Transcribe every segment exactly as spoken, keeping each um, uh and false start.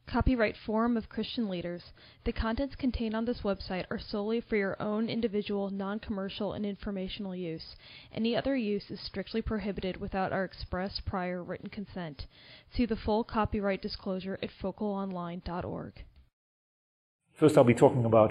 Copyright Forum of Christian Leaders. The contents contained on this website are solely for your own individual, non-commercial, and informational use. Any other use is strictly prohibited without our express prior written consent. See the full copyright disclosure at focal online dot org. First, I'll be talking about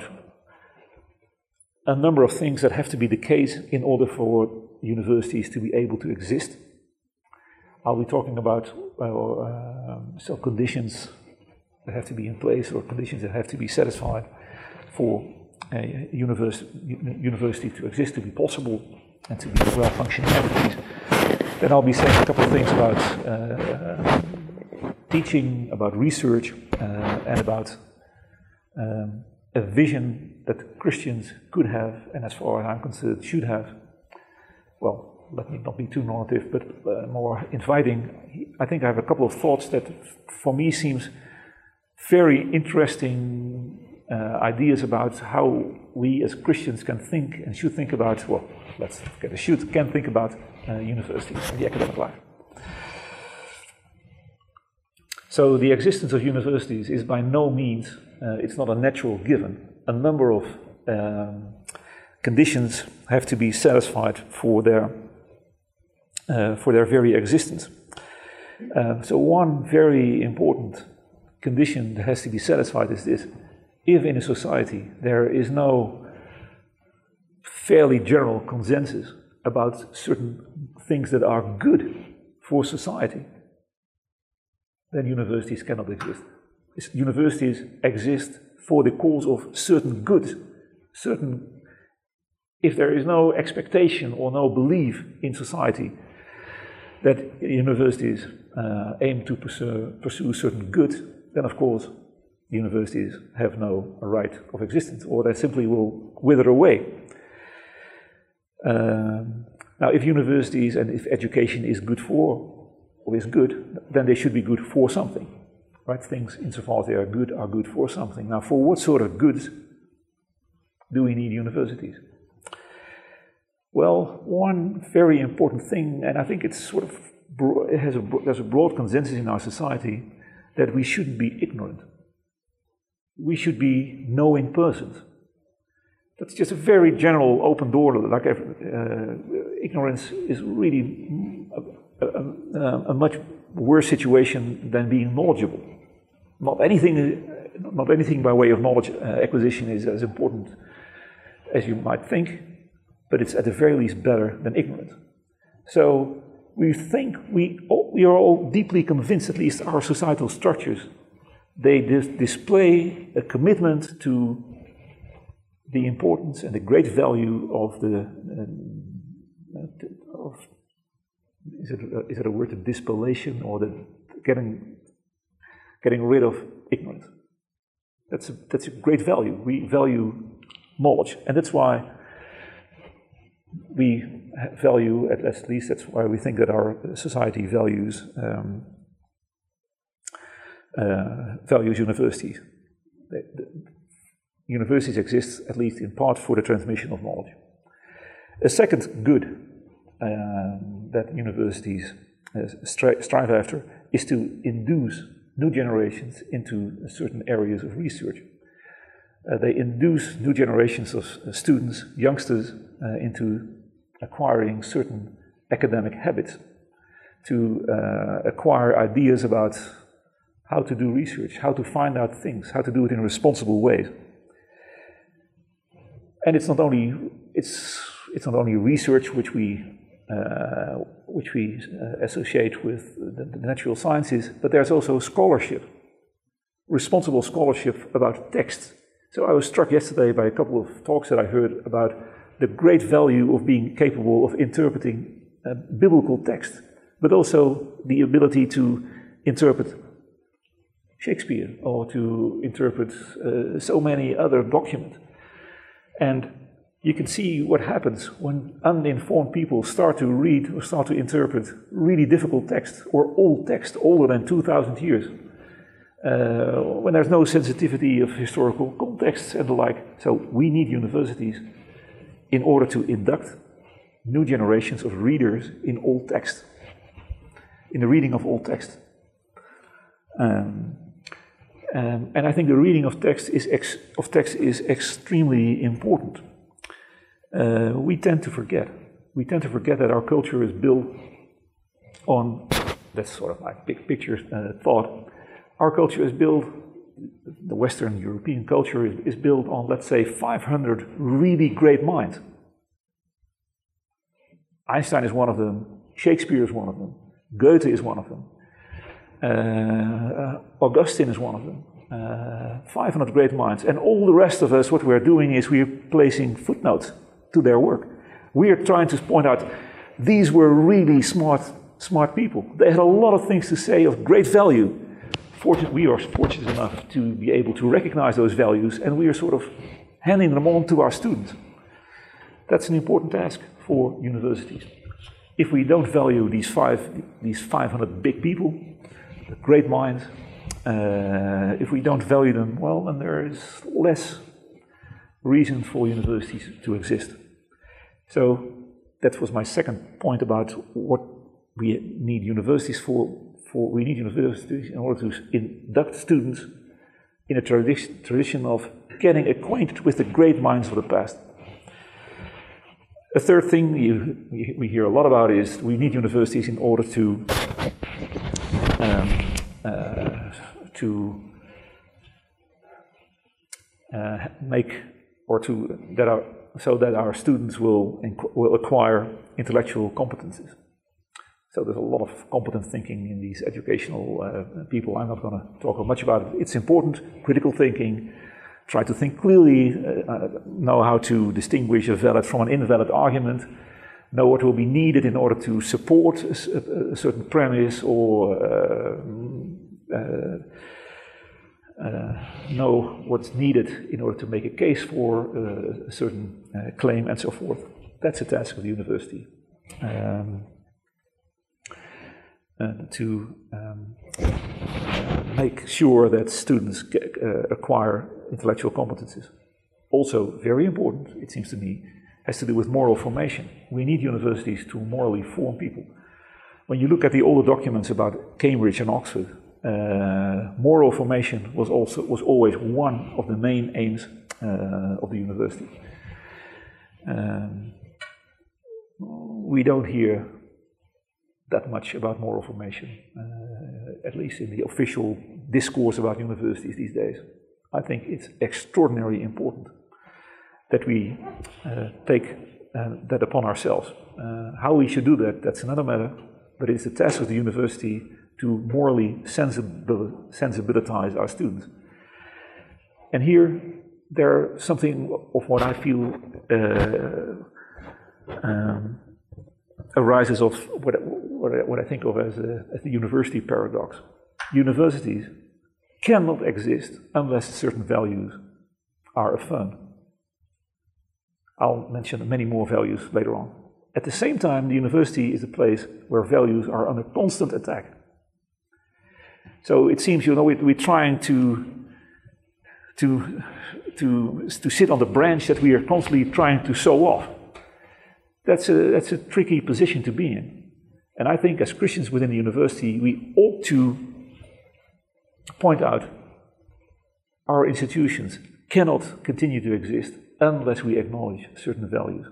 a number of things that have to be the case in order for universities to be able to exist. I'll be talking about well, uh, some conditions that have to be in place, or conditions that have to be satisfied for a university, university to exist, to be possible, and to be well-functioning entities. Then I'll be saying a couple of things about uh, teaching, about research, uh, and about um, a vision that Christians could have, and as far as I'm concerned, should have. Well, let me not be too normative, but uh, more inviting. I think I have a couple of thoughts that, for me, seems very interesting uh, ideas about how we as Christians can think and should think about, well, let's get a should, can think about uh, universities and the academic life. So the existence of universities is by no means, uh, it's not a natural given. A number of um, conditions have to be satisfied for their, uh, for their very existence. Uh, so one very important condition that has to be satisfied is this: if in a society there is no fairly general consensus about certain things that are good for society, then universities cannot exist. Universities exist for the cause of certain good, certain. If there is no expectation or no belief in society that universities uh, aim to pursue, pursue certain good, then of course the universities have no right of existence, or they simply will wither away. Um, now, if universities and if education is good for, or is good, then they should be good for something. Right? Things, insofar as they are good, are good for something. Now, for what sort of goods do we need universities? Well, one very important thing, and I think it's sort of bro- it has a there's a broad consensus in our society, that we shouldn't be ignorant. We should be knowing persons. That's just a very general open door. Like uh, ignorance is really a, a, a much worse situation than being knowledgeable. Not anything, not anything by way of knowledge uh, acquisition is as important as you might think, but it's at the very least better than ignorance. So we think, we, all, we are all deeply convinced, at least our societal structures, they dis- display a commitment to the importance and the great value of the, uh, of, is it, uh, is it a word, the dispellation, or the getting, getting rid of ignorance. That's a, that's a great value. We value knowledge, and that's why we value, at least that's why we think that our society values um, uh, values universities. The, the, universities exist, at least in part, for the transmission of knowledge. A second good um, that universities uh, stri- strive after is to induce new generations into certain areas of research. Uh, they induce new generations of uh, students, youngsters, uh, into acquiring certain academic habits, to uh, acquire ideas about how to do research, how to find out things, how to do it in responsible ways. And it's not only it's it's not only research which we uh, which we uh, associate with the, the natural sciences, but there's also scholarship, responsible scholarship about text. So I was struck yesterday by a couple of talks that I heard about the great value of being capable of interpreting uh, biblical text, but also the ability to interpret Shakespeare or to interpret uh, so many other documents. And you can see what happens when uninformed people start to read or start to interpret really difficult text or old text, older than two thousand years, uh, when there's no sensitivity of historical context and the like. So we need universities in order to induct new generations of readers in old text, in the reading of old text. Um, Um, and I think the reading of text is ex of text is extremely important. Uh, we tend to forget. We tend to forget that our culture is built on, that's sort of like big picture uh, thought. Our culture is built, the Western European culture is, is built on, let's say, five hundred really great minds. Einstein is one of them, Shakespeare is one of them, Goethe is one of them, uh, Augustine is one of them. Uh, five hundred great minds. And all the rest of us, what we're doing is we're placing footnotes to their work. We are trying to point out, these were really smart, smart people. They had a lot of things to say of great value. Fortunate, we are fortunate enough to be able to recognize those values, and we are sort of handing them on to our students. That's an important task for universities. If we don't value these five, these five hundred big people, the great minds, uh, if we don't value them, well, then there is less reason for universities to exist. So that was my second point about what we need universities for. for we need universities in order to induct students in a tradi- tradition of getting acquainted with the great minds of the past. A third thing you, we hear a lot about is we need universities in order to um, uh, to uh, make or to that our so that our students will will acquire intellectual competences. So there's a lot of competent thinking in these educational uh, people. I'm not going to talk much about it. It's important, critical thinking. Try to think clearly, uh, know how to distinguish a valid from an invalid argument, know what will be needed in order to support a, a certain premise, or uh, uh, uh, know what's needed in order to make a case for uh, a certain uh, claim, and so forth. That's a task of the university. Um, uh, to um, uh, make sure that students get, uh, acquire intellectual competences. Also, very important, it seems to me, has to do with moral formation. We need universities to morally form people. When you look at the older documents about Cambridge and Oxford, uh, moral formation was also was always one of the main aims uh, of the university. Um, we don't hear that much about moral formation, uh, at least in the official discourse about universities these days. I think it's extraordinarily important that we uh, take uh, that upon ourselves. Uh, how we should do that, that's another matter, but it's the task of the university to morally sensibil sensibilitize our students. And here, there's something of what I feel uh, um, arises of what, what, I, what I think of as, a, as the university paradox. Universities cannot exist unless certain values are affirmed. I'll mention many more values later on. At the same time, the university is a place where values are under constant attack. So it seems, you know, we, we're trying to, to, to, to sit on the branch that we are constantly trying to sow off. That's a, that's a tricky position to be in. And I think as Christians within the university, we ought to point out our institutions cannot continue to exist unless we acknowledge certain values.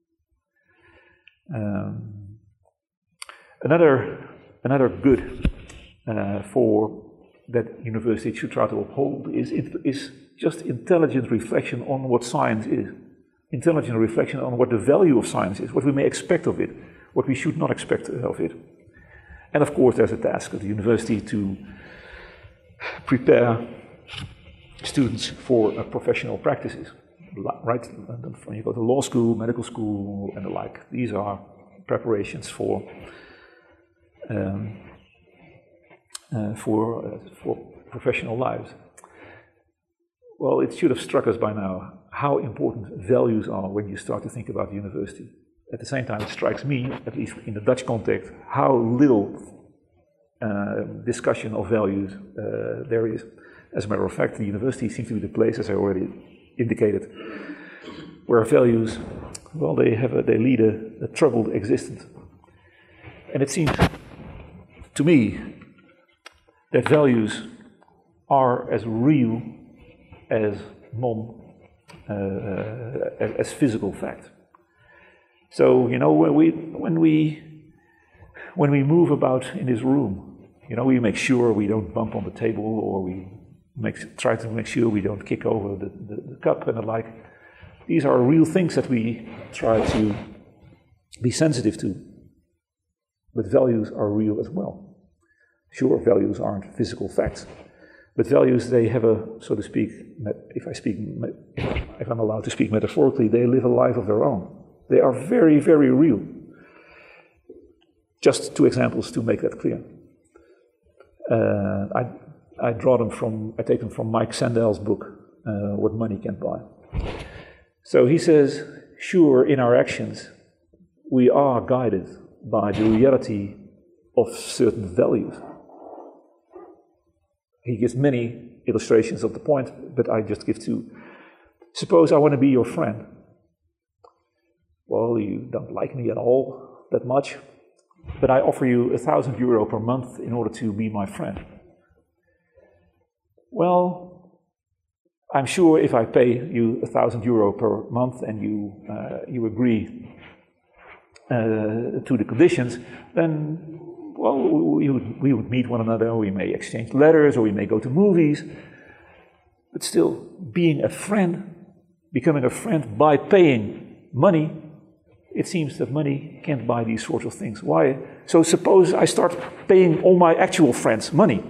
Um, another, another good uh, for that university should try to uphold is, is just intelligent reflection on what science is. Intelligent reflection on what the value of science is, what we may expect of it, what we should not expect of it. And of course, there's a task of the university to prepare students for uh, professional practices. Right? When you go to law school, medical school, and the like, these are preparations for um, uh, for uh, for professional lives. Well, it should have struck us by now how important values are when you start to think about the university. At the same time, it strikes me, at least in the Dutch context, how little uh, discussion of values uh, there is. As a matter of fact, the university seems to be the place, as I already indicated, where values, well, they have a, they lead a, a troubled existence. And it seems to me that values are as real as non, uh, as, as physical fact. So, you know, when we, when we, when we move about in this room, you know, we make sure we don't bump on the table, or we make, try to make sure we don't kick over the, the, the cup and the like. These are real things that we try to be sensitive to. But values are real as well. Sure, values aren't physical facts, but values, they have a, so to speak, if I speak, if I'm allowed to speak metaphorically, they live a life of their own. They are very, very real. Just two examples to make that clear. Uh, I, I draw them from, I take them from Mike Sandel's book, uh, What Money Can't Buy. So he says, sure, in our actions, we are guided by the reality of certain values. He gives many illustrations of the point, but I just give two. Suppose I want to be your friend. Well, you don't like me at all that much, but I offer you a thousand euro per month in order to be my friend. Well, I'm sure if I pay you a thousand euro per month and you uh, you agree uh, to the conditions, then well, we would, we would meet one another. We may exchange letters, or we may go to movies. But still, being a friend, becoming a friend by paying money, it seems that money can't buy these sorts of things. Why? So suppose I start paying all my actual friends money.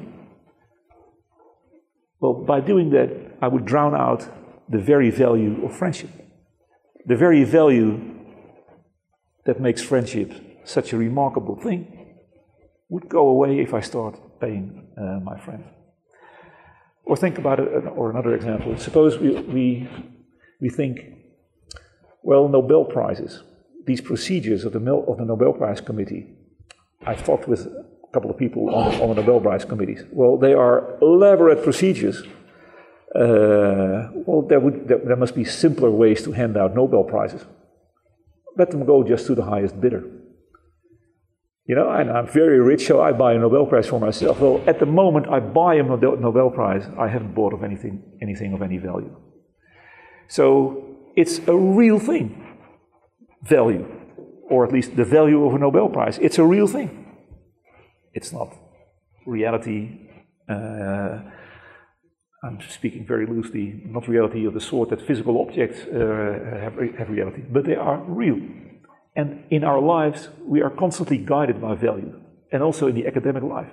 Well, by doing that, I would drown out the very value of friendship. The very value that makes friendship such a remarkable thing would go away if I start paying uh, my friends. Or think about it, or another example. Suppose we, we, we think, well, Nobel Prizes, these procedures of the, of the Nobel Prize Committee. I've talked with a couple of people on, on the Nobel Prize committees. Well, they are elaborate procedures. Uh, well, there, would, there, there must be simpler ways to hand out Nobel Prizes. Let them go just to the highest bidder. You know, and I'm very rich, so I buy a Nobel Prize for myself. Well, at the moment I buy a Nobel Prize, I haven't bought of anything, anything of any value. So it's a real thing, value, or at least the value of a Nobel Prize. It's a real thing. It's not reality. Uh, I'm speaking very loosely, not reality of the sort that physical objects uh, have, have reality, but they are real. And in our lives, we are constantly guided by value, and also in the academic life.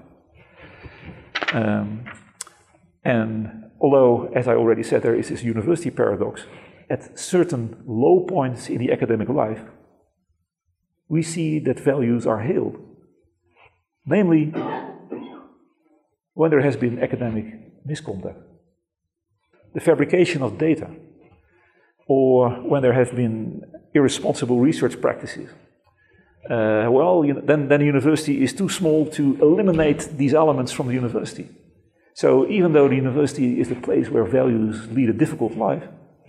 Um, and although, as I already said, there is this university paradox, at certain low points in the academic life, we see that values are hailed. Namely, when there has been academic misconduct, the fabrication of data, or when there have been irresponsible research practices. Uh, well, you know, then, then the university is too small to eliminate these elements from the university. So even though the university is the place where values lead a difficult life,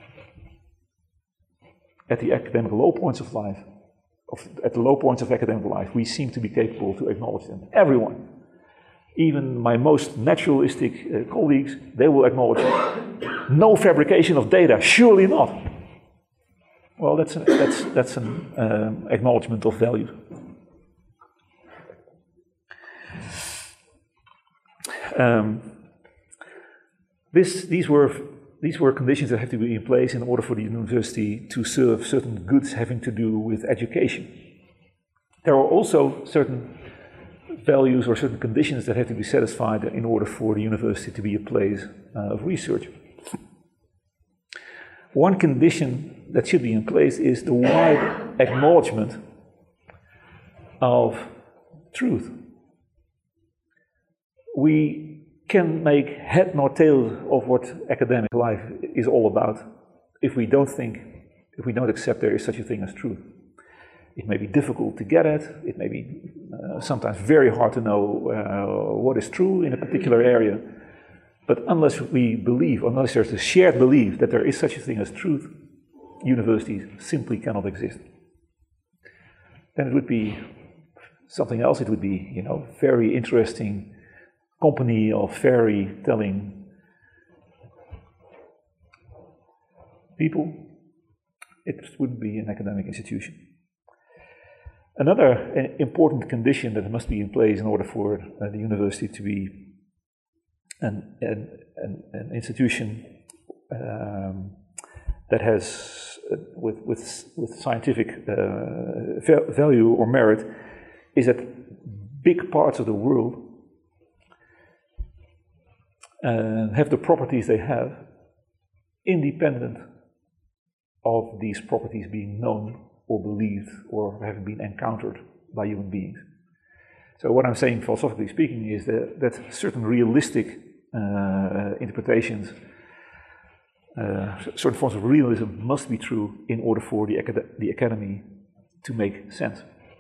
at the academic low points of life, of, at the low points of academic life, we seem to be capable to acknowledge them. Everyone, even my most naturalistic uh, colleagues, they will acknowledge it. No fabrication of data, surely not. Well, that's an, that's, that's an um, acknowledgement of value. Um, this, these were these were conditions that have to be in place in order for the university to serve certain goods having to do with education. There are also certain values or certain conditions that have to be satisfied in order for the university to be a place uh, of research. One condition that should be in place is the wide acknowledgement of truth. We can make head nor tail of what academic life is all about if we don't think, if we don't accept there is such a thing as truth. It may be difficult to get at, it may be uh, sometimes very hard to know uh, what is true in a particular area, but unless we believe, unless there's a shared belief that there is such a thing as truth, universities simply cannot exist. Then it would be something else, it would be, you know, very interesting company of fairy telling people, it wouldn't be an academic institution. Another important condition that must be in place in order for uh, the university to be an, an, an, an institution um, that has, uh, with, with, with scientific uh, value or merit, is that big parts of the world uh, have the properties they have, independent of these properties being known or believed or having been encountered by human beings. So what I'm saying, philosophically speaking, is that, that certain realistic uh, interpretations, uh, certain forms of realism must be true in order for the, acad the academy to make sense.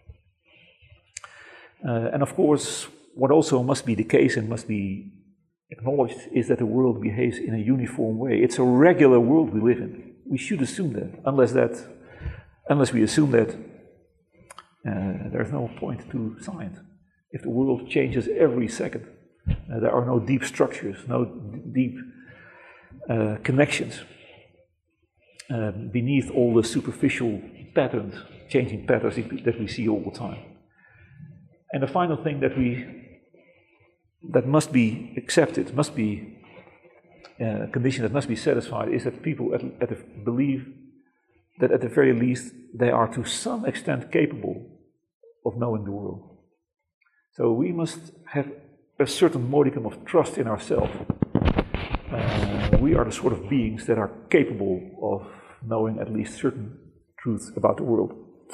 Uh, and of course, what also must be the case and must be acknowledged is that the world behaves in a uniform way. It's a regular world we live in. We should assume that, unless that, unless we assume that, uh, there's no point to science. If the world changes every second, uh, there are no deep structures, no deep uh, connections uh, beneath all the superficial patterns, changing patterns that we see all the time. And the final thing that we that must be accepted, must be uh, a condition that must be satisfied, is that people at, at the, believe that at the very least they are to some extent capable of knowing the world. So we must have a certain modicum of trust in ourselves. Uh, we are the sort of beings that are capable of knowing at least certain truths about the world.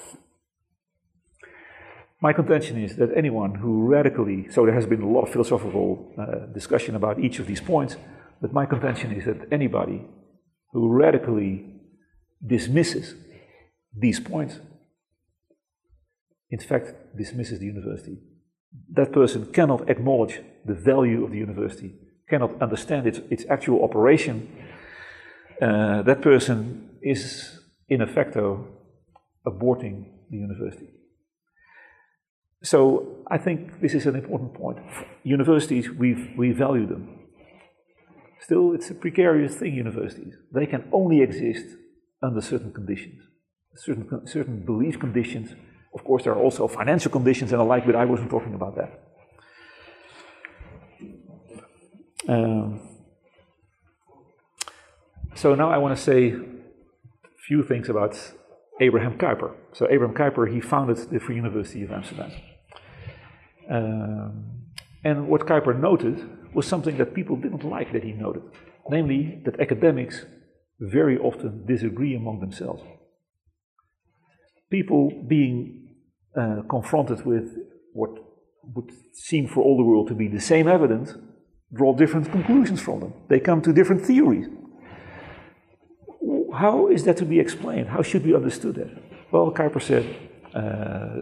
My contention is that anyone who radically, so there has been a lot of philosophical uh, discussion about each of these points, but my contention is that anybody who radically dismisses these points, in fact dismisses the university. That person cannot acknowledge the value of the university, cannot understand its, its actual operation. Uh, that person is in effecto aborting the university. So I think this is an important point. Universities, we we value them. Still, it's a precarious thing, universities. They can only exist under certain conditions, certain, certain belief conditions. Of course, there are also financial conditions and the like, but I wasn't talking about that. Um, so now I want to say a few things about Abraham Kuyper. So Abraham Kuyper, he founded the Free University of Amsterdam. Um, and what Kuyper noted was something that people didn't like that he noted, namely that academics very often disagree among themselves. People being uh, confronted with what would seem for all the world to be the same evidence, draw different conclusions from them. They come to different theories. How is that to be explained? How should we understand that? Well, Kuyper said, uh,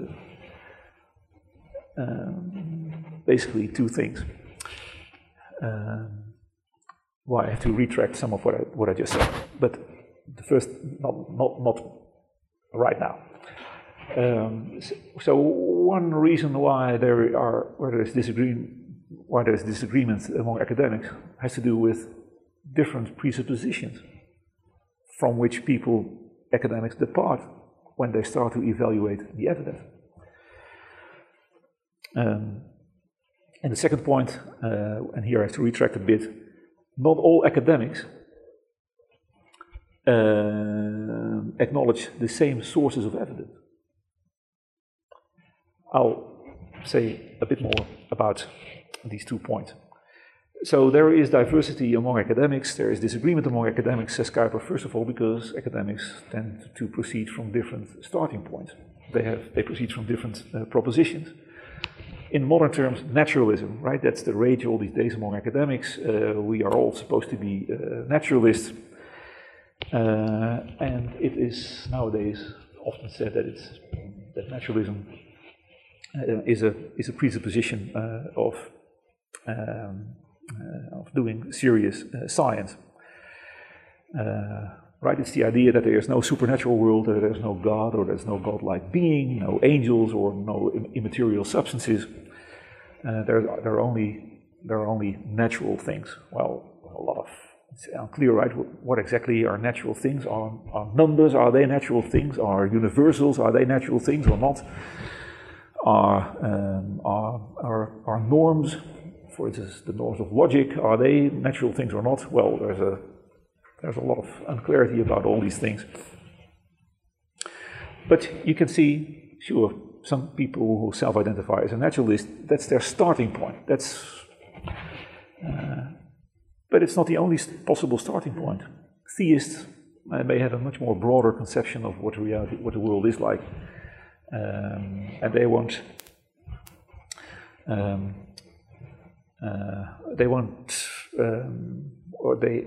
um, basically two things. Um, well, I have to retract some of what I, what I just said, but the first, not, not, not right now. Um, so, so one reason why there are, where there is disagreement, why there is disagreement among academics has to do with different presuppositions from which people, academics, depart when they start to evaluate the evidence. Um, and the second point, uh, and here I have to retract a bit, not all academics uh, acknowledge the same sources of evidence. I'll say a bit more about these two points. So there is diversity among academics, there is disagreement among academics, says Kuyper, first of all, because academics tend to proceed from different starting points. They have they proceed from different uh, propositions. In modern terms, naturalism, right? That's the rage all these days among academics. Uh, we are all supposed to be uh, naturalists. Uh, and it is nowadays often said that it's that naturalism uh, is a is a presupposition uh, of um, uh, of doing serious uh, science. Uh, right? It's the idea that there is no supernatural world, that there is no God, or there's no God-like being, no angels, or no immaterial substances. Uh, there, there are only there are only natural things. Well, a lot of it's unclear, right, what exactly are natural things. Are, are numbers, are they natural things? Are universals, are they natural things or not? Are, um, are, are, are norms, for instance, the norms of logic, are they natural things or not? Well, there's a, there's a lot of unclarity about all these things. But you can see, sure, some people who self-identify as a naturalist, that's their starting point. That's, uh, but it's not the only possible starting point. Theists uh, may have a much more broader conception of what reality, what the world is like, um, and they won't, um, uh, they won't, um, or they.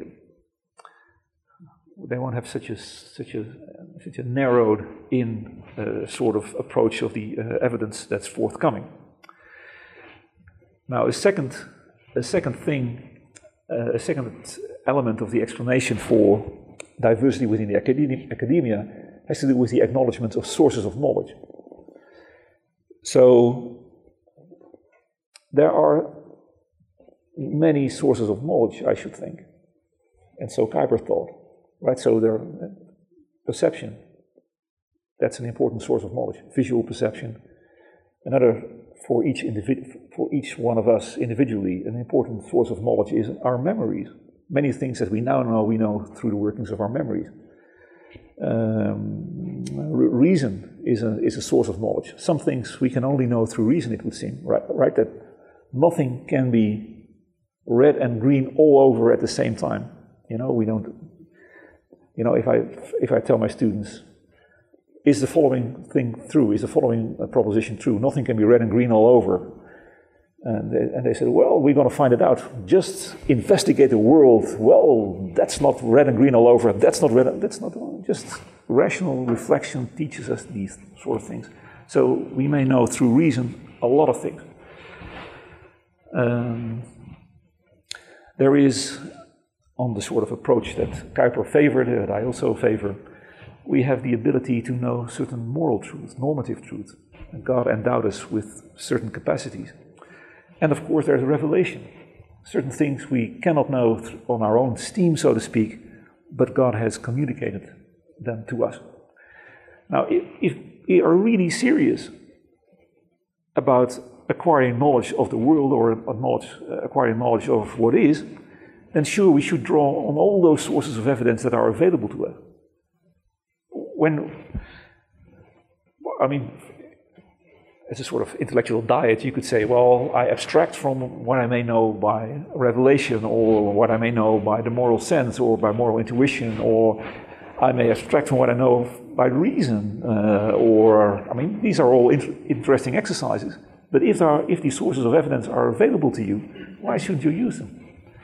They won't have such a such a such a narrowed-in uh, sort of approach of the uh, evidence that's forthcoming. Now, a second a second thing, uh, a second element of the explanation for diversity within the academia, academia has to do with the acknowledgement of sources of knowledge. So there are many sources of knowledge, I should think, and so Kuyper thought. Right, so their perception, that's an important source of knowledge. Visual perception, another for each individual, for each one of us individually, an important source of knowledge is our memories. Many things that we now know, we know through the workings of our memories. Um, reason is a is a source of knowledge. Some things we can only know through reason, it would seem, right? Right, that nothing can be red and green all over at the same time. You know, we don't. You know, if I if I tell my students, is the following thing true? Is the following proposition true? Nothing can be red and green all over. And they, and they said, well, we're going to find it out. Just investigate the world. Well, that's not red and green all over. That's not red. That's not. Just rational reflection teaches us these sort of things. So we may know through reason a lot of things. Um, there is. On the sort of approach that Kuyper favored, that I also favor, we have the ability to know certain moral truth, normative truth. And God endowed us with certain capacities. And of course there's revelation. Certain things we cannot know on our own steam, so to speak, but God has communicated them to us. Now, if, if we are really serious about acquiring knowledge of the world or knowledge, uh, acquiring knowledge of what is, then sure, we should draw on all those sources of evidence that are available to us. When, I mean, as a sort of intellectual diet, you could say, well, I abstract from what I may know by revelation, or what I may know by the moral sense, or by moral intuition, or I may abstract from what I know by reason, uh, or, I mean, these are all inter- interesting exercises. But if, there are, if these sources of evidence are available to you, why shouldn't you use them?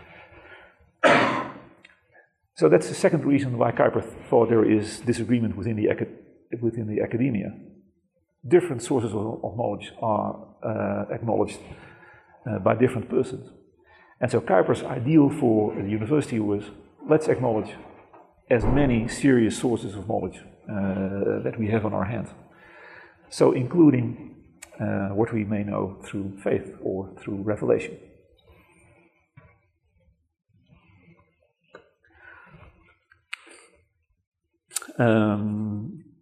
So that's the second reason why Kuyper thought there is disagreement within the, within the academia. Different sources of, of knowledge are uh, acknowledged uh, by different persons. And so Kuyper's ideal for the university was, let's acknowledge as many serious sources of knowledge uh, that we have on our hands. So including uh, what we may know through faith or through revelation. Um,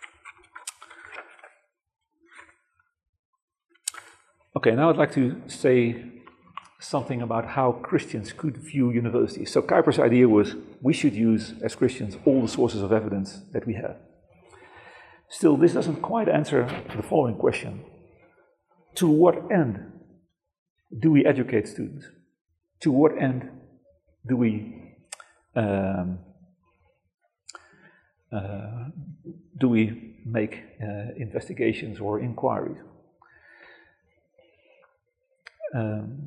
okay, now I'd like to say something about how Christians could view universities. So Kuyper's idea was we should use, as Christians, all the sources of evidence that we have. Still, this doesn't quite answer the following question. To what end do we educate students? To what end do we um, Uh, do we make uh, investigations or inquiries? Um,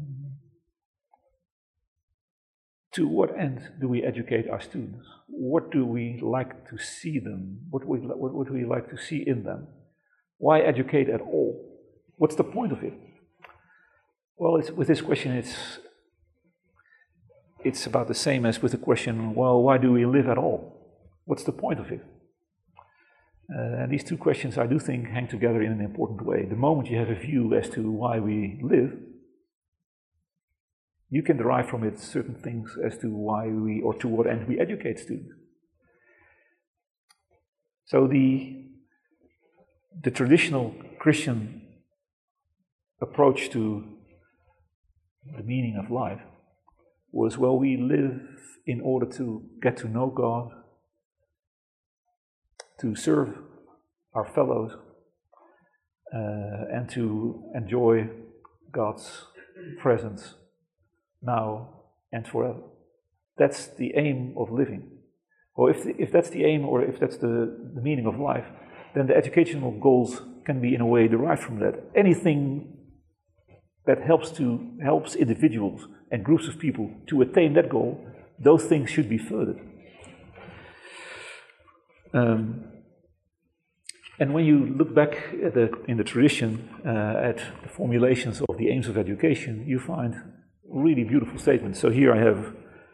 to what end do we educate our students? What do we like to see them? What would what would we like to see in them? Why educate at all? What's the point of it? Well, it's, with this question, it's it's about the same as with the question, well, why do we live at all? What's the point of it? Uh, and these two questions, I do think, hang together in an important way. The moment you have a view as to why we live, You can derive from it certain things as to why we, or to what end we educate students. So the, the traditional Christian approach to the meaning of life was, well, we live in order to get to know God, to serve our fellows, uh, and to enjoy God's presence now and forever. That's the aim of living. Or if, the, if that's the aim, or if that's the, the meaning of life, then the educational goals can be in a way derived from that. Anything that helps to helps individuals and groups of people to attain that goal, those things should be furthered. Um, and when you look back at the, in the tradition uh, at the formulations of the aims of education, you find really beautiful statements. So here I have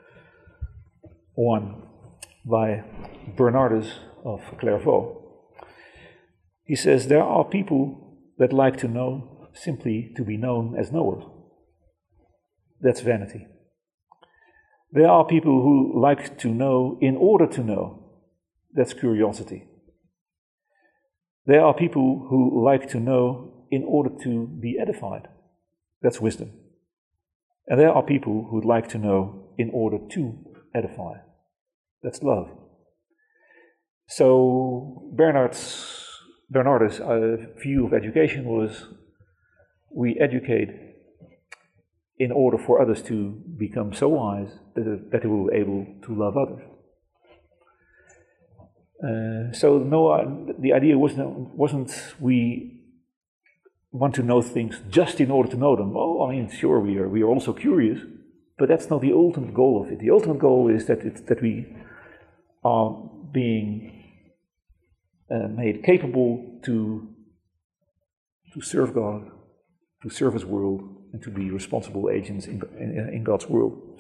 one by Bernardus of Clairvaux. He says, there are people that like to know simply to be known as knowers. That's vanity. There are people who like to know in order to know. That's curiosity. There are people who like to know in order to be edified. That's wisdom. And there are people who like to know in order to edify. That's love. So Bernard's, Bernardus' uh, view of education was, we educate in order for others to become so wise that, that they will be able to love others. Uh, so no, uh, the idea wasn't, wasn't we want to know things just in order to know them. Oh, I mean, sure, we are, we are also curious, but that's not the ultimate goal of it. The ultimate goal is that, it, that we are being uh, made capable to, to serve God, to serve His world, and to be responsible agents in, in, in God's world.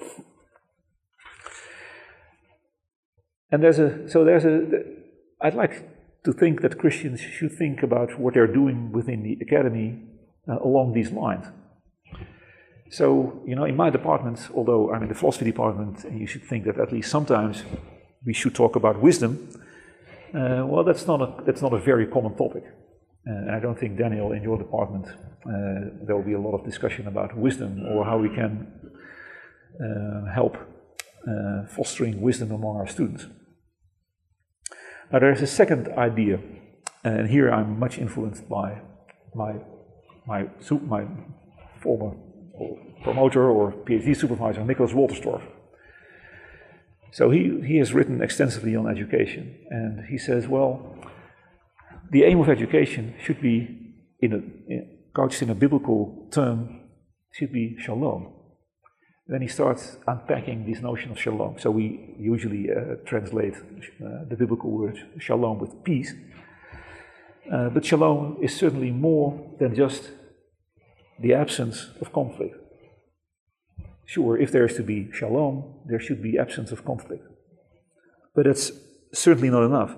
And there's a, so there's a, I'd like to think that Christians should think about what they're doing within the academy uh, along these lines. So, you know, in my department, although I'm in the philosophy department, and you should think that at least sometimes we should talk about wisdom, uh, well, that's not a, that's not a very common topic. Uh, and I don't think, Daniel, in your department, uh, there will be a lot of discussion about wisdom or how we can uh, help uh, fostering wisdom among our students. Now, there is a second idea, and here I'm much influenced by my my, my former promoter or PhD supervisor, Nicholas Wolterstorff. So he, he has written extensively on education, and he says, well, the aim of education should be, in a, in, couched in a biblical term, should be shalom. Then he starts unpacking this notion of shalom. So we usually uh, translate uh, the biblical word shalom with peace. Uh, but shalom is certainly more than just the absence of conflict. Sure, if there is to be shalom, there should be absence of conflict. But that's certainly not enough.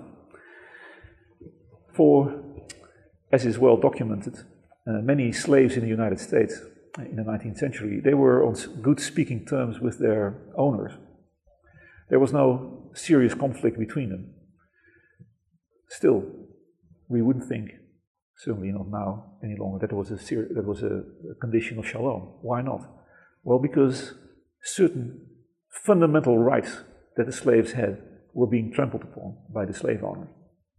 For, as is well documented, uh, many slaves in the United States in the nineteenth century, they were on good speaking terms with their owners. There was no serious conflict between them. Still, we wouldn't think, certainly not now any longer, that was a ser- that was a, a condition of shalom. Why not? Well, because certain fundamental rights that the slaves had were being trampled upon by the slave owners.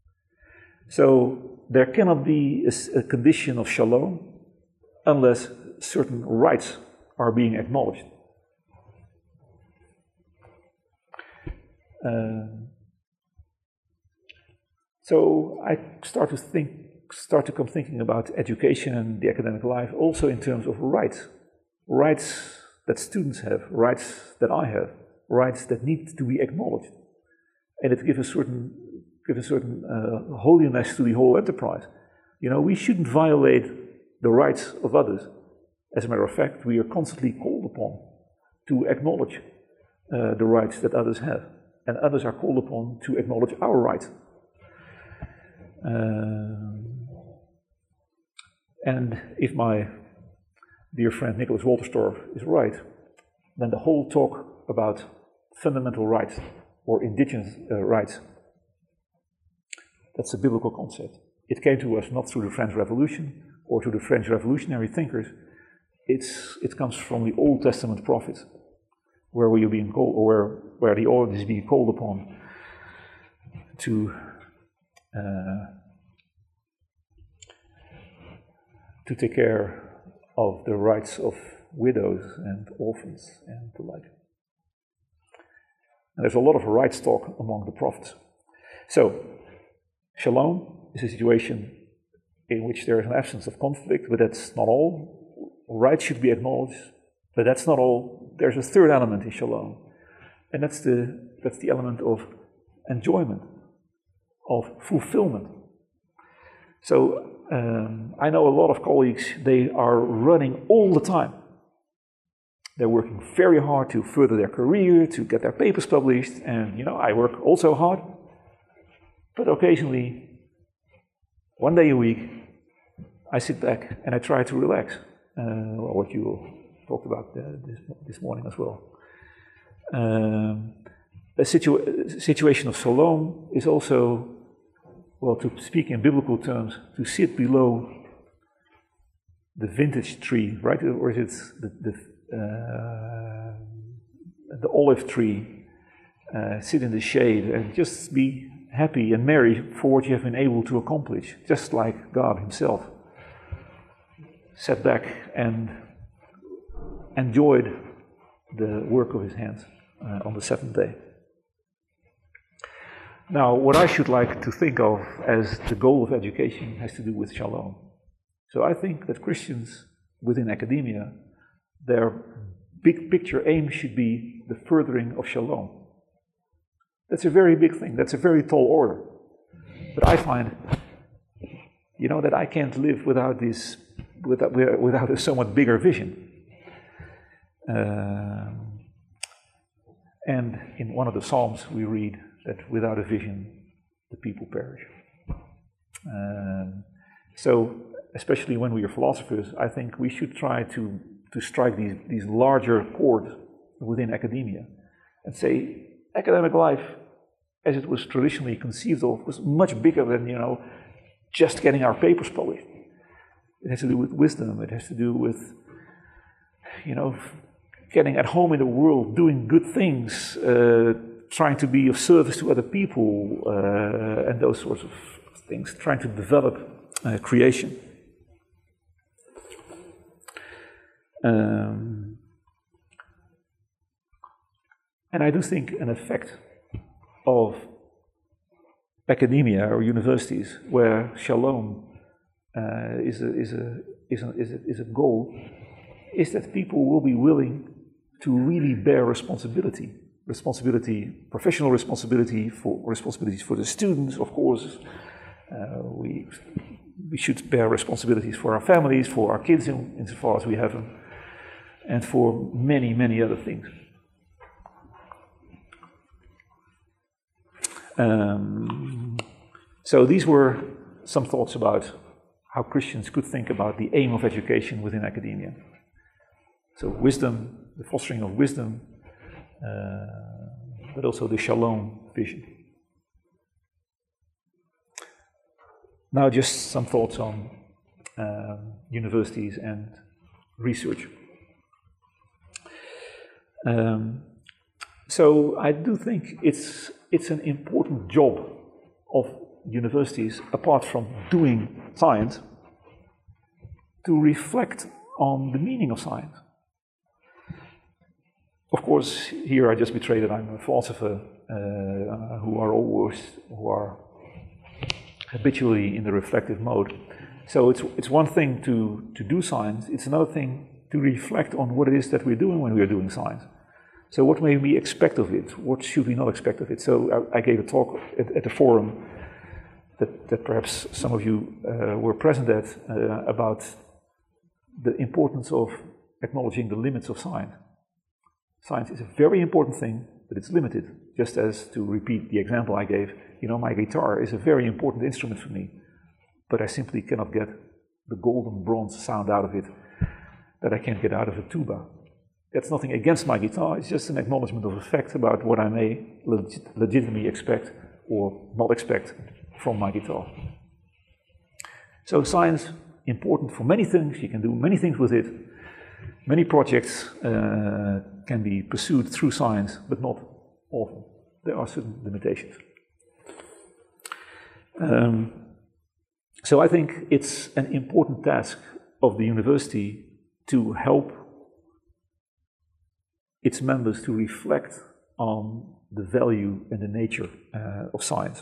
So there cannot be a, a condition of shalom unless certain rights are being acknowledged. Uh, so I start to think, start to come thinking about education and the academic life also in terms of rights. Rights that students have, rights that I have, rights that need to be acknowledged. And it gives a certain, gives a certain uh, holiness to the whole enterprise. You know, we shouldn't violate the rights of others. As a matter of fact, we are constantly called upon to acknowledge uh, the rights that others have. And others are called upon to acknowledge our rights. Um, and if my dear friend Nicholas Wolterstorff is right, then the whole talk about fundamental rights or indigenous uh, rights, that's a biblical concept. It came to us not through the French Revolution or to the French revolutionary thinkers. It's, it comes from the Old Testament prophets, where we are being called, or where, where the audience is being called upon to uh, to take care of the rights of widows and orphans and the like. And there's a lot of rights talk among the prophets. So, shalom is a situation in which there is an absence of conflict, but that's not all. Rights should be acknowledged, but that's not all. There's a third element in shalom, and that's the that's the element of enjoyment, of fulfillment. So um, I know a lot of colleagues, they are running all the time. They're working very hard to further their career, to get their papers published, and you know, I work also hard, but occasionally, one day a week, I sit back and I try to relax. Uh, well, what you talked about uh, this, this morning as well. Um, a situa situation of shalom is also, well, to speak in biblical terms, to sit below the vintage tree, right? Or is it the the, uh, the olive tree? Uh, sit in the shade and just be happy and merry for what you have been able to accomplish, just like God Himself sat back and enjoyed the work of His hands uh, on the seventh day. Now, what I should like to think of as the goal of education has to do with shalom. So I think that Christians within academia, their big picture aim should be the furthering of shalom. That's a very big thing. That's a very tall order. But I find, you know, that I can't live without this, without, without a somewhat bigger vision. Um, and in one of the Psalms we read that without a vision, the people perish. Um, so, especially when we are philosophers, I think we should try to, to strike these, these larger chords within academia and say, academic life, as it was traditionally conceived of, was much bigger than, you know, just getting our papers published. It has to do with wisdom. It has to do with, you know, getting at home in the world, doing good things, uh, trying to be of service to other people, uh, and those sorts of things, trying to develop uh, creation. Um, and I do think an effect of academia or universities where shalom uh, is, a, is, a, is, a, is, a, is a goal, is that people will be willing to really bear responsibility. Responsibility, professional responsibility, for responsibilities for the students, of course. Uh, we, we should bear responsibilities for our families, for our kids in, insofar as we have them, and for many, many other things. Um, so these were some thoughts about how Christians could think about the aim of education within academia. So wisdom, the fostering of wisdom, uh, but also the shalom vision. Now just some thoughts on um, universities and research. Um, so I do think it's it's an important job of universities, apart from doing science, to reflect on the meaning of science. Of course, here I just betray that I'm a philosopher uh, who are always who are habitually in the reflective mode. So it's it's one thing to to do science. It's another thing to reflect on what it is that we're doing when we are doing science. So what may we expect of it? What should we not expect of it? So I, I gave a talk at, at the forum that, that perhaps some of you uh, were present at uh, about the importance of acknowledging the limits of science. Science is a very important thing, but it's limited. Just as, to repeat the example I gave, you know, my guitar is a very important instrument for me, but I simply cannot get the golden bronze sound out of it that I can't get out of a tuba. That's nothing against my guitar, it's just an acknowledgement of a fact about what I may leg- legitimately expect or not expect from my guitar. So science, important for many things, you can do many things with it. Many projects uh, can be pursued through science, but not often. There are certain limitations. Um, so I think it's an important task of the university to help its members to reflect on the value and the nature uh, of science.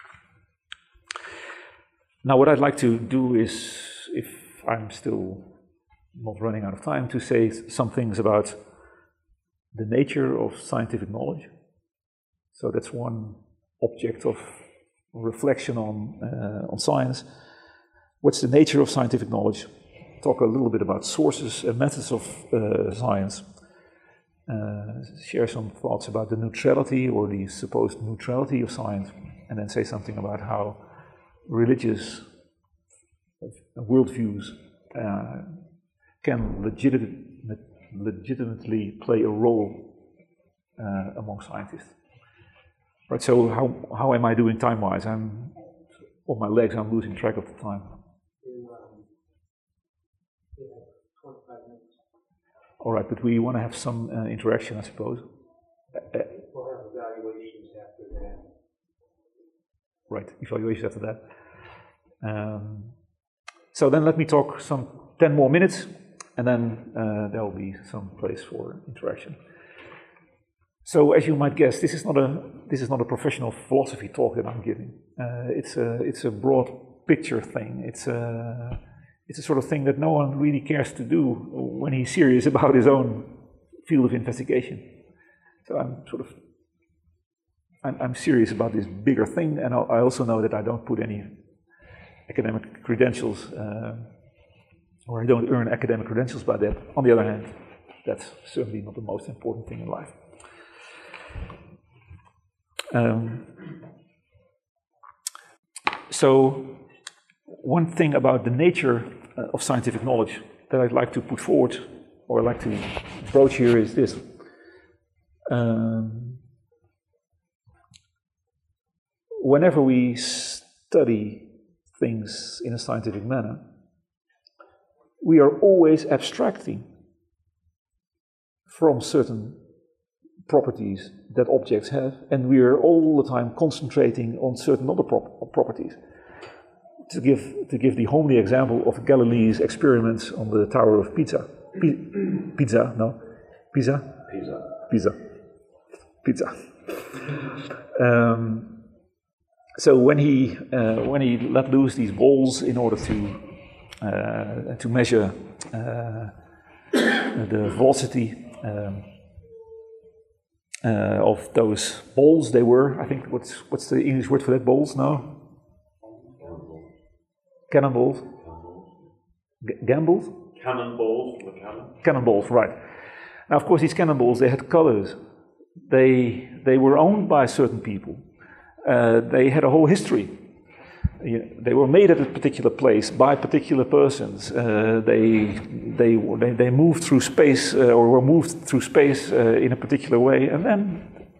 Now what I'd like to do is, if I'm still not running out of time, to say some things about the nature of scientific knowledge. So that's one object of reflection on, uh, on science. What's the nature of scientific knowledge? Talk a little bit about sources and methods of uh, science. Uh, share some thoughts about the neutrality or the supposed neutrality of science, and then say something about how religious worldviews uh, can legitimate, legitimately play a role uh, among scientists. Right, so how, how am I doing time-wise? I'm on my legs, I'm losing track of the time. All right, but we want to have some uh, interaction, I suppose. Uh, we'll have evaluations after that. Right, evaluations after that. Um, so then let me talk some ten more minutes, and then uh, there will be some place for interaction. So, as you might guess, this is not a this is not a professional philosophy talk that I'm giving. Uh, it's a it's a broad picture thing. It's a It's a sort of thing that no one really cares to do when he's serious about his own field of investigation. So I'm sort of, I'm, I'm serious about this bigger thing, and I also know that I don't put any academic credentials, uh, or I don't earn academic credentials by that. On the other hand, that's certainly not the most important thing in life. Um, so, one thing about the nature uh, of scientific knowledge that I'd like to put forward, or I'd like to broach here, is this. Um, whenever we study things in a scientific manner, we are always abstracting from certain properties that objects have, and we are all the time concentrating on certain other prop- properties. To give, to give the homely example of Galilee's experiments on the Tower of Pisa. P- Pisa, no? Pisa? Pisa. Pisa. Pizza. Um, so when he uh, when he let loose these balls in order to uh, to measure uh, the velocity um, uh, of those balls, they were, I think, what's what's the English word for that? Balls? No. Cannonballs. G- gambles? Cannonballs. The cannon. Cannonballs, right. Now, of course, these cannonballs, they had colors. They they were owned by certain people. Uh, they had a whole history. You know, they were made at a particular place by particular persons. Uh, they, they they they moved through space, uh, or were moved through space uh, in a particular way, and then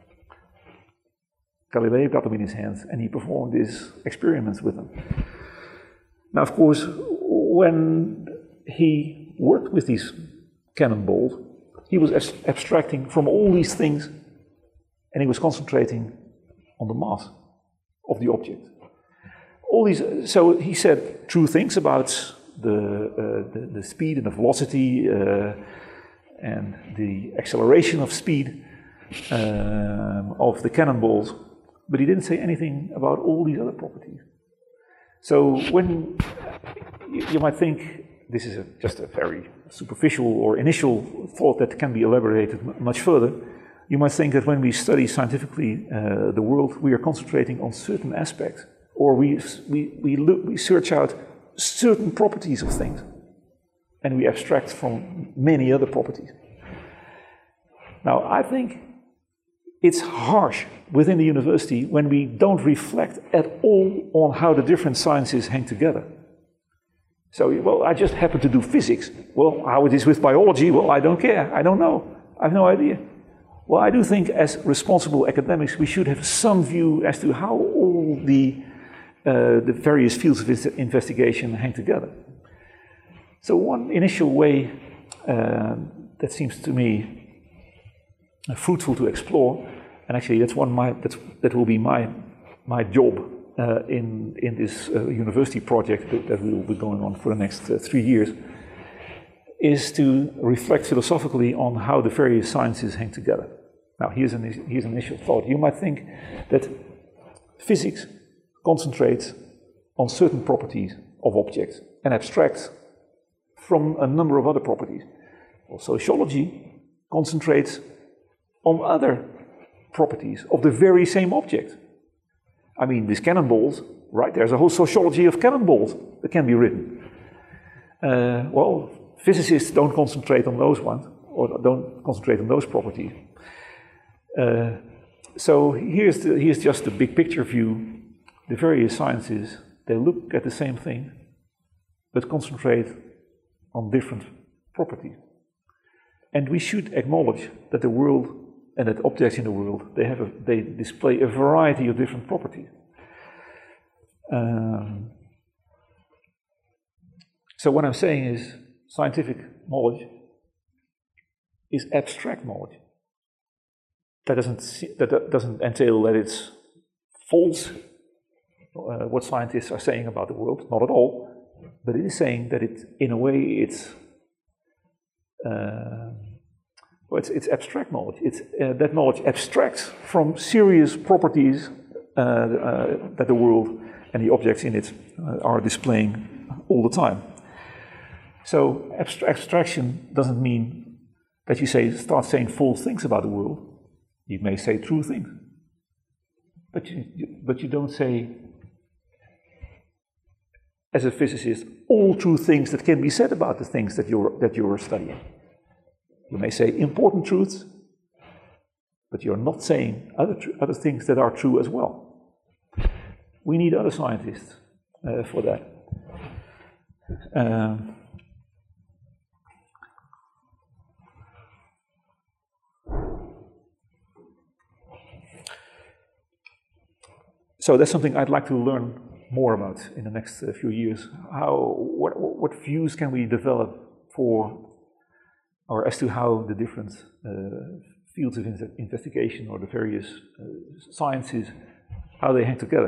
Galileo got them in his hands, and he performed his experiments with them. Now, of course, when he worked with these cannonballs, he was abstracting from all these things, and he was concentrating on the mass of the object. All these, so he said true things about the uh, the, the speed and the velocity uh, and the acceleration of speed um, of the cannonballs, but he didn't say anything about all these other properties. So when you might think this is a, just a very superficial or initial thought that can be elaborated m- much further, you might think that when we study scientifically uh, the world, we are concentrating on certain aspects, or we we we, look, we search out certain properties of things, and we abstract from many other properties. Now, I think it's harsh within the university when we don't reflect at all on how the different sciences hang together. So, well, I just happen to do physics. Well, how it is with biology, well, I don't care. I don't know. I have no idea. Well, I do think as responsible academics, we should have some view as to how all the, uh, the various fields of investigation hang together. So one initial way uh, that seems to me fruitful to explore, and actually that's one my, that's, that will be my, my job uh, in, in this uh, university project that, that we will be going on for the next uh, three years, is to reflect philosophically on how the various sciences hang together. Now, here's an, here's an initial thought. You might think that physics concentrates on certain properties of objects and abstracts from a number of other properties. Well, sociology concentrates on other properties of the very same object. I mean, these cannonballs, right? There's a whole sociology of cannonballs that can be written. Uh, well, physicists don't concentrate on those ones, or don't concentrate on those properties. Uh, so here's, the, here's just the big picture view. The various sciences, they look at the same thing, but concentrate on different properties. And we should acknowledge that the world and that objects in the world, they, have a, they display a variety of different properties. Um, so what I'm saying is, scientific knowledge is abstract knowledge. That doesn't, that doesn't entail that it's false, uh, what scientists are saying about the world, not at all. But it is saying that it, in a way, it's uh, well, it's, it's abstract knowledge. It's uh, that knowledge abstracts from serious properties uh, uh, that the world and the objects in it uh, are displaying all the time. So abstra abstraction doesn't mean that you say start saying false things about the world. You may say true things, but you, but you don't say, as a physicist, all true things that can be said about the things that you're, that you're studying. You may say important truths, but you're not saying other, other things that are true as well. We need other scientists uh, for that. Um, so that's something I'd like to learn more about in the next uh, few years. How, what, what views can we develop for, or as to how the different uh, fields of in investigation or the various uh, sciences, how they hang together.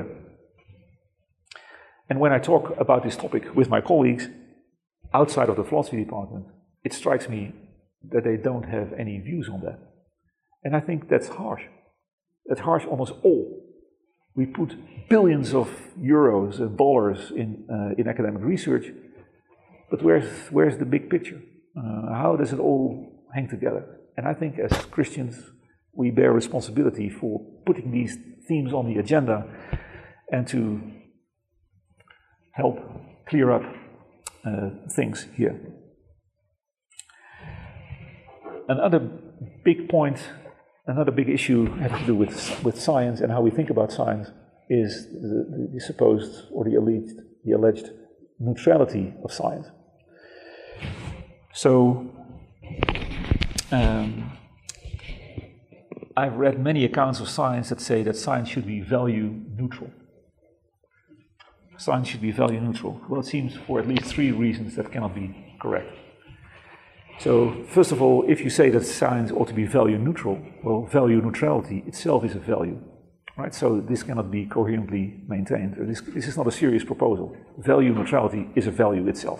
And when I talk about this topic with my colleagues outside of the philosophy department, it strikes me that they don't have any views on that. And I think that's harsh. That's harsh on us all. We put billions of euros and dollars in, uh, in academic research, but where's, where's the big picture? Uh, how does it all hang together? And I think as Christians, we bear responsibility for putting these themes on the agenda and to help clear up uh, things here. Another big point, another big issue having to do with, with science and how we think about science is the, the supposed or the alleged, the alleged neutrality of science. So, um, I've read many accounts of science that say that science should be value neutral. Science should be value neutral. Well, it seems for at least three reasons that cannot be correct. So, first of all, if you say that science ought to be value neutral, well, value neutrality itself is a value, right? So this cannot be coherently maintained. This, this is not a serious proposal. Value neutrality is a value itself.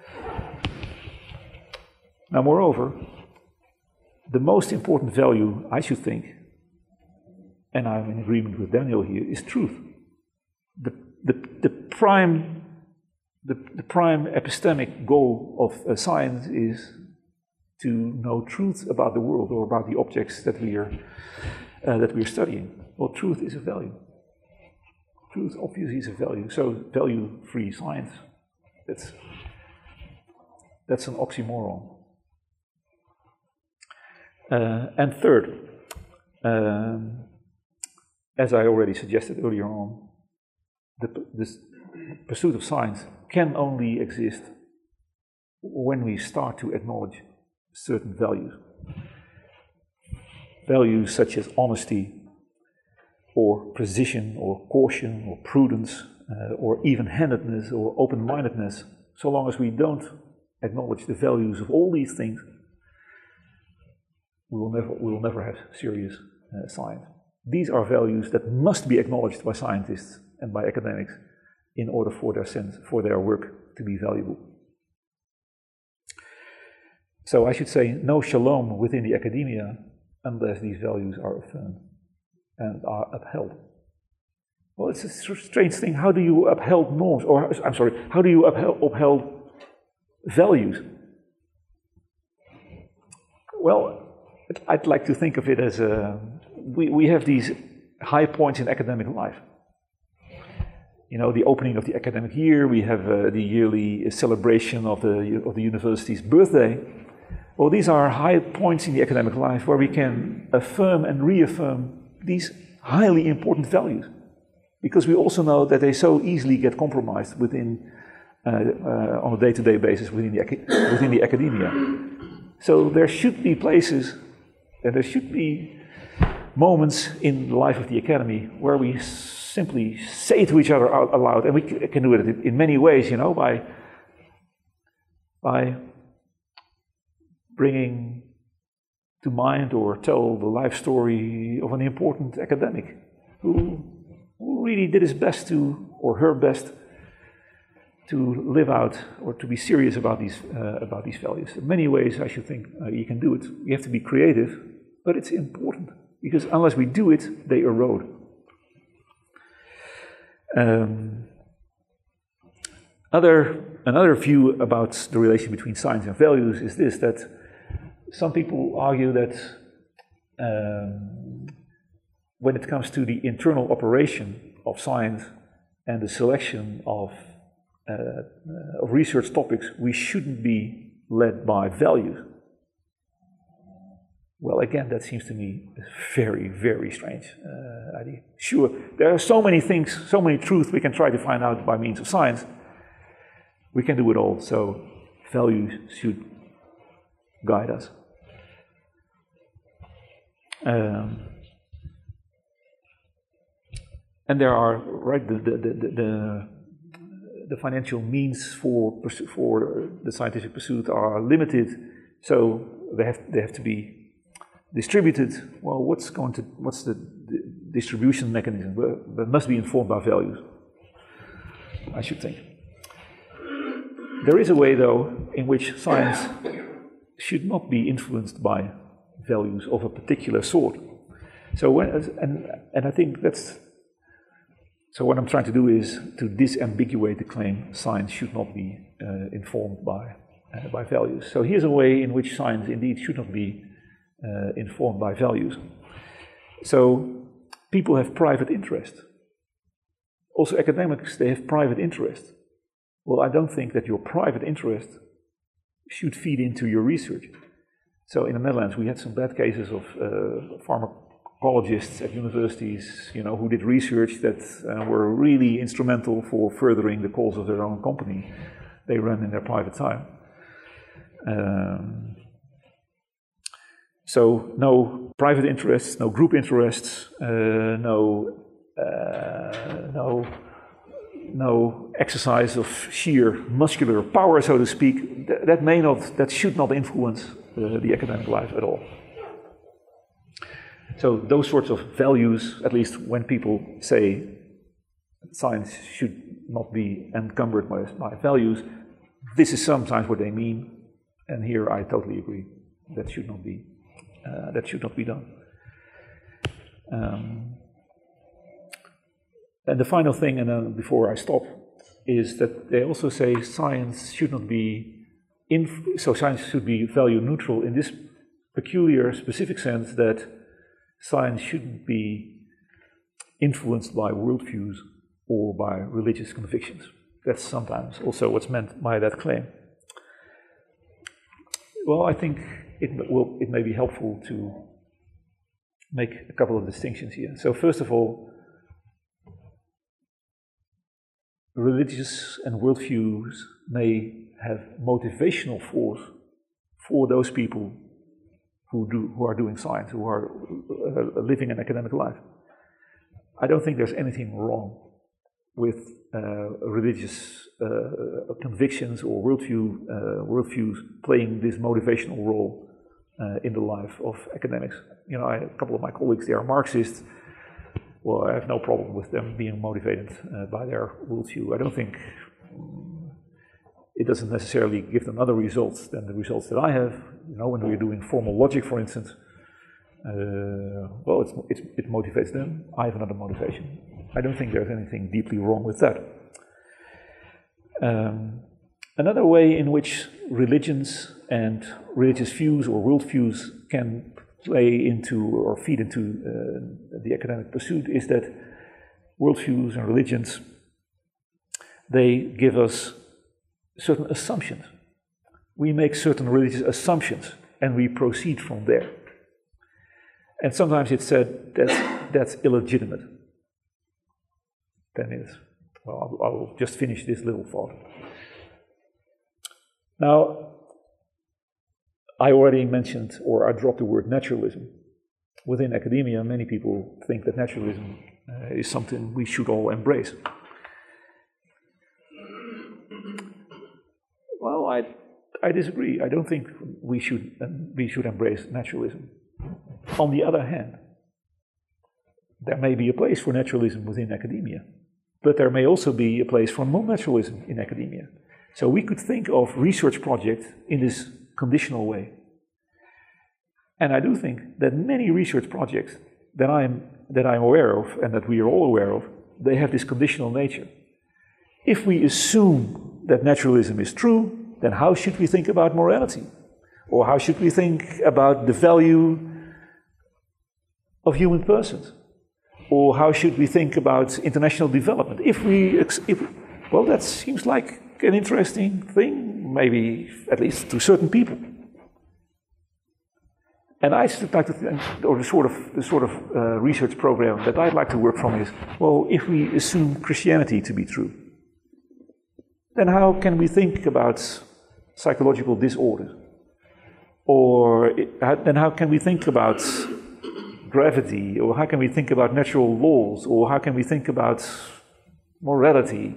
Now, moreover, the most important value, I should think, and I'm in agreement with Daniel here, is truth. The, the, the, prime, the, the prime epistemic goal of uh, science is to know truth about the world or about the objects that we are, uh, that we are studying. Well, truth is a value. Truth obviously is a value. So value-free science, that's, that's an oxymoron. Uh, and third, um, as I already suggested earlier on, the, this, pursuit of science can only exist when we start to acknowledge certain values. Values such as honesty, or precision, or caution, or prudence, uh, or even-handedness, or open-mindedness. So long as we don't acknowledge the values of all these things, we will never, we will never have serious uh, science. These are values that must be acknowledged by scientists and by academics in order for their sense, for their work to be valuable. So I should say no shalom within the academia unless these values are affirmed and are upheld. Well, it's a strange thing. How do you uphold norms? Or, I'm sorry, how do you upheld, uphold values? Well, I'd like to think of it as a, we, we have these high points in academic life. You know, the opening of the academic year, we have uh, the yearly celebration of the, of the university's birthday. Well, these are high points in the academic life where we can affirm and reaffirm these highly important values, because we also know that they so easily get compromised within, uh, uh, on a day-to-day basis within the, within the academia. So there should be places, and there should be moments in the life of the academy where we simply say to each other out aloud, and we can do it in many ways, you know, by, by bringing to mind or tell the life story of an important academic who, who really did his best to, or her best, to live out or to be serious about these, uh, about these values. In many ways, I should think uh, you can do it. You have to be creative, but it's important, because unless we do it, they erode. Um, other, another view about the relation between science and values is this, that some people argue that um, when it comes to the internal operation of science and the selection of, uh, uh, of research topics, we shouldn't be led by values. Well, again, that seems to me a very, very strange uh, idea. Sure, there are so many things, so many truths we can try to find out by means of science. We can do it all, so values should guide us. Um, and there are, right, the, the, the, the, the financial means for, for the scientific pursuit are limited, so they have, they have to be distributed. Well, what's going to, what's the, the distribution mechanism? Well, that must be informed by values, I should think. There is a way, though, in which science should not be influenced by values of a particular sort. So, when, and, and I think that's, so what I'm trying to do is to disambiguate the claim science should not be uh, informed by, uh, by values. So here's a way in which science indeed should not be uh, informed by values. So people have private interest. Also academics, they have private interest. Well, I don't think that your private interest should feed into your research. So in the Netherlands, we had some bad cases of uh, pharmacologists at universities, you know, who did research that uh, were really instrumental for furthering the cause of their own company they run in their private time. Um, so no private interests, no group interests, uh, no uh, no no exercise of sheer muscular power, so to speak. That, that may not, that should not influence uh, the academic life at all. So those sorts of values, at least when people say science should not be encumbered by, by values, this is sometimes what they mean, and here I totally agree. That should not be, uh, that should not be done. Um, And the final thing, and then before I stop, is that they also say science should not be, inf- so science should be value neutral in this peculiar, specific sense that science shouldn't be influenced by worldviews or by religious convictions. That's sometimes also what's meant by that claim. Well, I think it will, it may be helpful to make a couple of distinctions here. So first of all, religious and worldviews may have motivational force for those people who do who are doing science, who are uh, living an academic life. I don't think there's anything wrong with uh, religious uh, convictions or worldview uh, worldviews playing this motivational role uh, in the life of academics. You know, I, a couple of my colleagues, they are Marxists. Well, I have no problem with them being motivated uh, by their worldview. I don't think um, it doesn't necessarily give them other results than the results that I have. You know, when we're doing formal logic, for instance, uh, well, it's, it's, it motivates them. I have another motivation. I don't think there's anything deeply wrong with that. Um, another way in which religions and religious views or worldviews can play into or feed into uh, the academic pursuit is that worldviews and religions, they give us certain assumptions. We make certain religious assumptions and we proceed from there. And sometimes it's said that that's illegitimate. Ten minutes. Well, I'll, I'll just finish this little thought. Now, I already mentioned, or I dropped the word naturalism. Within academia, many people think that naturalism uh, is something we should all embrace. Well, I, I disagree. I don't think we should, um, we should embrace naturalism. On the other hand, there may be a place for naturalism within academia, but there may also be a place for non-naturalism in academia. So we could think of research projects in this conditional way. And I do think that many research projects that I'm, that I'm aware of, and that we are all aware of, they have this conditional nature. If we assume that naturalism is true, then how should we think about morality? Or how should we think about the value of human persons? Or how should we think about international development? If we, if, well, that seems like an interesting thing, maybe at least to certain people. And I would like to think, or the sort of the sort of uh, research program that I'd like to work from is, well, if we assume Christianity to be true, then how can we think about psychological disorders? Or then how can we think about gravity? Or how can we think about natural laws? Or how can we think about morality?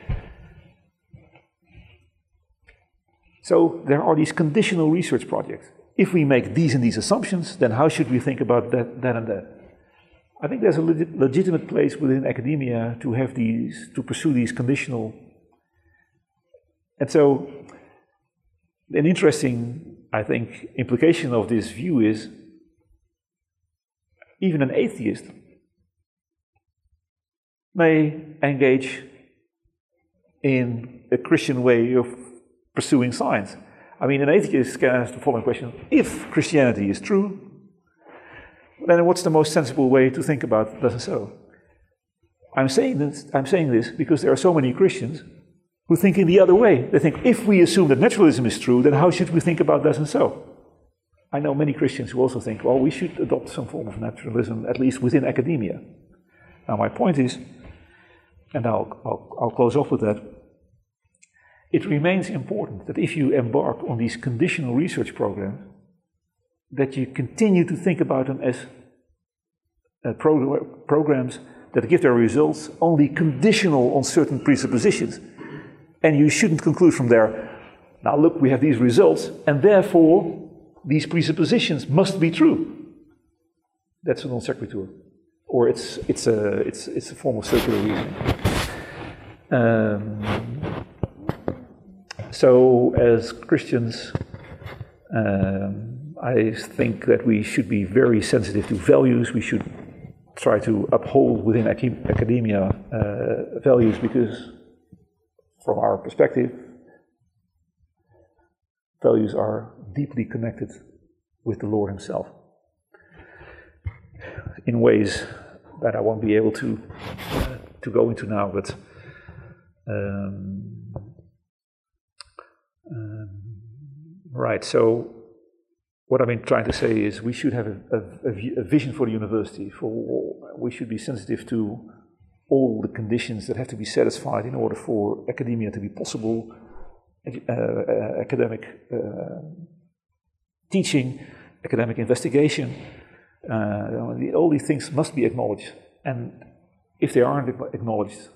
So there are these conditional research projects. If we make these and these assumptions, then how should we think about that, that and that? I think there's a legit, legitimate place within academia to have these, to pursue these conditional. And so, an interesting, I think, implication of this view is, even an atheist may engage in a Christian way of pursuing science. I mean, an atheist can ask the following question: if Christianity is true, then what's the most sensible way to think about this and so? I'm saying this, I'm saying this because there are so many Christians who think in the other way. They think, if we assume that naturalism is true, then how should we think about this and so? I know many Christians who also think, well, we should adopt some form of naturalism, at least within academia. Now, my point is, and I'll, I'll, I'll close off with that, it remains important that if you embark on these conditional research programs, that you continue to think about them as uh, pro programs that give their results only conditional on certain presuppositions. And you shouldn't conclude from there, now look, we have these results, and therefore these presuppositions must be true. That's a non sequitur. Or it's, it's, a, it's, it's a form of circular reasoning. Um, So, as Christians, um, I think that we should be very sensitive to values. We should try to uphold within academia uh, values because, from our perspective, values are deeply connected with the Lord Himself in ways that I won't be able to uh, to go into now, but. Um, Um, right, so what I've been trying to say is we should have a, a, a vision for the university. For we should be sensitive to all the conditions that have to be satisfied in order for academia to be possible, uh, uh, academic uh, teaching, academic investigation, uh, all these things must be acknowledged. And if they aren't acknowledged,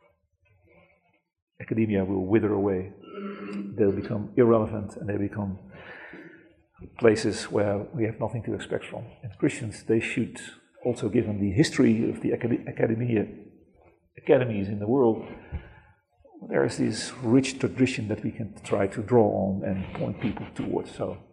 academia will wither away. They'll become irrelevant, and they become places where we have nothing to expect from. And Christians, they should also, given the history of the acad- academia, academies in the world, there is this rich tradition that we can try to draw on and point people towards. So